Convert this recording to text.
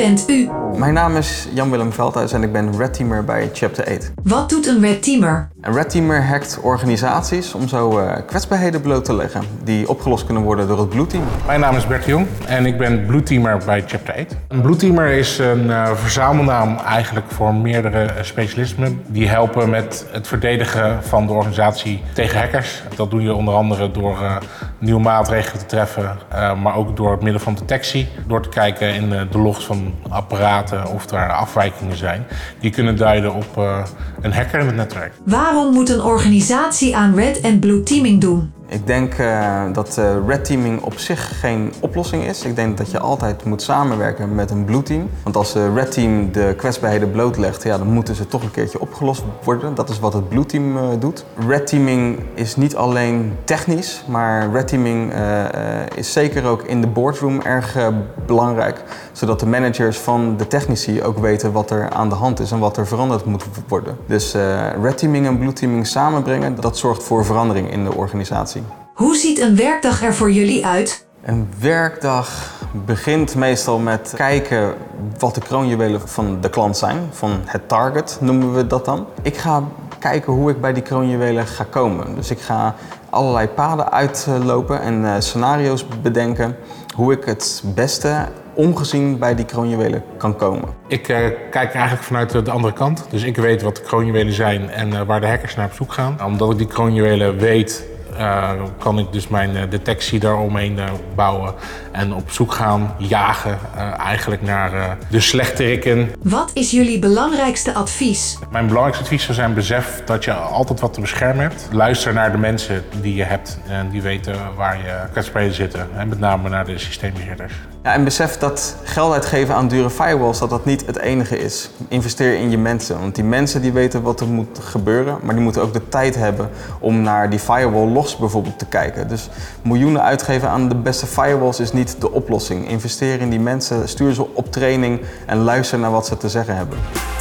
bent u? Mijn naam is Jan-Willem Veldhuis en ik ben Red Teamer bij Chapter 8. Wat doet een Red Teamer? Een Red Teamer hackt organisaties om zo kwetsbaarheden bloot te leggen die opgelost kunnen worden door het Blue Team. Mijn naam is Bert Jong en ik ben Blue Teamer bij Chapter 8. Een Blue Teamer is een verzamelnaam eigenlijk voor meerdere specialismen die helpen met het verdedigen van de organisatie tegen hackers. Dat doe je onder andere door nieuwe maatregelen te treffen, maar ook door het middel van detectie. Door te kijken in de logs van apparaten of er afwijkingen zijn die kunnen duiden op een hacker in het netwerk. Waarom moet een organisatie aan Red en Blue Teaming doen? Ik denk dat Red Teaming op zich geen oplossing is. Ik denk dat je altijd moet samenwerken met een Blue Team. Want als Red Team de kwetsbaarheden blootlegt, ja, dan moeten ze toch een keertje opgelost worden. Dat is wat het Blue Team doet. Red Teaming is niet alleen technisch, maar Red Teaming is zeker ook in de boardroom erg belangrijk. Zodat de managers van de technici ook weten wat er aan de hand is en wat er veranderd moet worden. Dus Red Teaming en Blue Teaming samenbrengen, dat zorgt voor verandering in de organisatie. Hoe ziet een werkdag er voor jullie uit? Een werkdag begint meestal met kijken wat de kroonjuwelen van de klant zijn. Van het target noemen we dat dan. Ik ga kijken hoe ik bij die kroonjuwelen ga komen. Dus ik ga allerlei paden uitlopen en scenario's bedenken hoe ik het beste ongezien bij die kroonjuwelen kan komen. Ik kijk eigenlijk vanuit de andere kant. Dus ik weet wat de kroonjuwelen zijn en waar de hackers naar op zoek gaan. Omdat ik die kroonjuwelen weet, kan ik dus mijn detectie daaromheen bouwen en op zoek gaan, jagen eigenlijk naar de slechterikken. Wat is jullie belangrijkste advies? Mijn belangrijkste advies zou zijn: besef dat je altijd wat te beschermen hebt. Luister naar de mensen die je hebt en die weten waar je kwetsbaarheden zitten. En met name naar de systeembeheerders. Ja, en besef dat geld uitgeven aan dure firewalls dat niet het enige is. Investeer in je mensen, want die mensen die weten wat er moet gebeuren, maar die moeten ook de tijd hebben om naar die firewall logs bijvoorbeeld te kijken. Dus miljoenen uitgeven aan de beste firewalls is niet de oplossing. Investeer in die mensen, stuur ze op training en luister naar wat ze te zeggen hebben.